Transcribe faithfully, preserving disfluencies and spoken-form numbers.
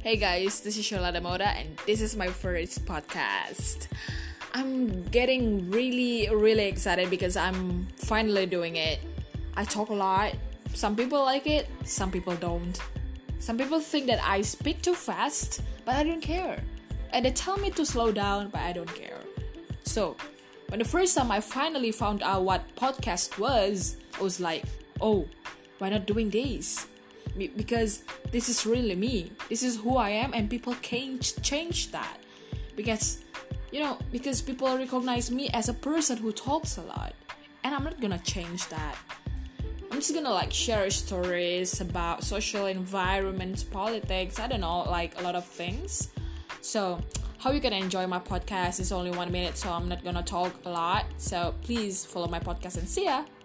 Hey guys, this is Sholada Moda and this is my first podcast. I'm getting really, really excited because I'm finally doing it. I talk a lot. Some people like it, some people don't. Some people think that I speak too fast, but I don't care. And they tell me to slow down, but I don't care. So, when the first time I finally found out what podcast was, I was like, oh, why not doing this? Because this is really me. This is who I am, and people can't change that. Because, you know, because people recognize me as a person who talks a lot, and I'm not gonna change that. I'm just gonna like share stories about social environments, politics, I don't know, like a lot of things. So, how you can enjoy my podcast is only one minute, so I'm not gonna talk a lot. So please follow my podcast and see ya.